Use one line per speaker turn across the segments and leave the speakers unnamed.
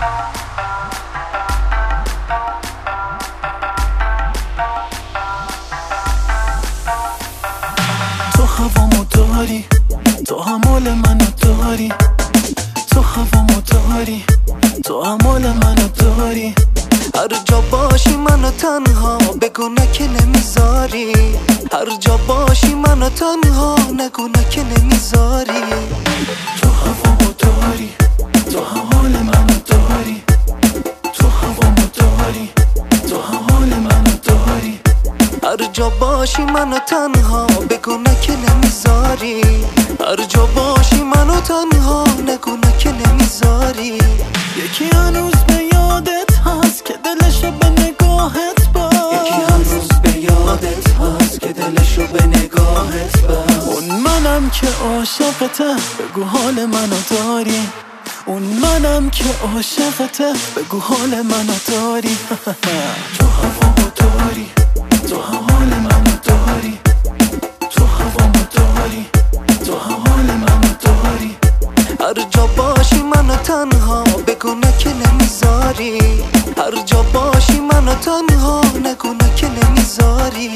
تو هوامو داری، تو همال منو داری، تو هوامو داری، تو همال منو داری.
هر جا باشی منو تنها بگو نه که نمیذاری، هر جا باشی منو تنها نگو نه که نمیذاری.
تو هوامو داری، تو همال منو داری، تو هوامو داری، تو همال منو داری.
هر جا باشی منو تنها بگو نه که نمیذاری، هر جا باشی منو تنها نگو نه که نمیذاری.
یکی هنوز به یادت هست که دلشو به نگاهت باز،
یکی هنوز به یادت هست که دلشو به نگاهت باز.
اون منم که عاشقته بگو حال منو داری، اون منم که عاشقته بگو حال منو داری. تو هوامو داری، تو حال منو داری، تو هوامو داری، تو حال منو داری.
هر جا باشی منو تنها بگو نه که نمیذاری، هر جا باشی منو تنها نگو نه که نمیذاری.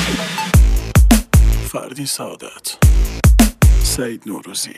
فردین سعادت، سعید نوروزی.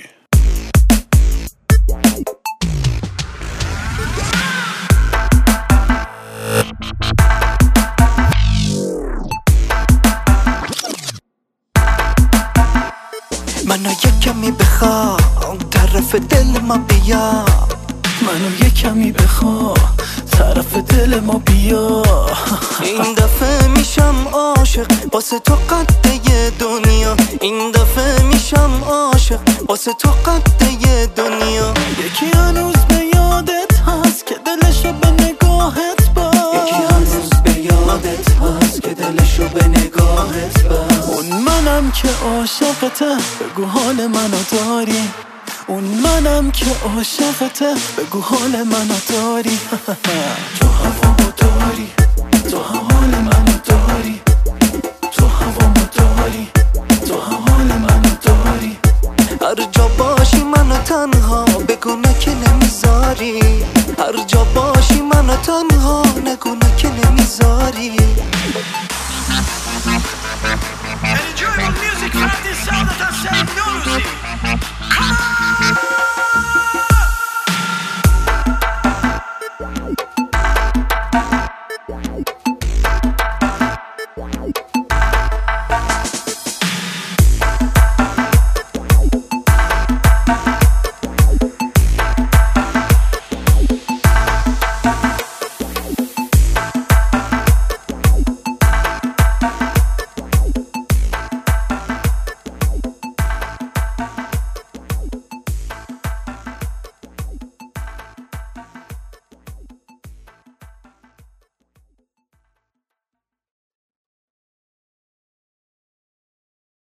منو یک کمی بخوا طرف دل ما بیا،
منو یک کمی بخوا طرف دل ما بیا.
این دفعه میشم عاشق واسه تو قده دنیا، این دفعه میشم عاشق واسه تو قده دنیا.
یکی هنوز به یادت هست که دلشو به نگاهت باز،
یکی هنوز به یادت هست که دلشو به نگاهت باز.
اون منم که عاشقته بگو حال منو داری، اون منم که عاشقته بگو حال منو داری. تو هوامو داری، تو حال منو داری، تو هوامو داری، تو حال منو داری.
هر جا باشی منو تنها بگو نه که نمیذاری، هر جا باشی منو تنها نگو نه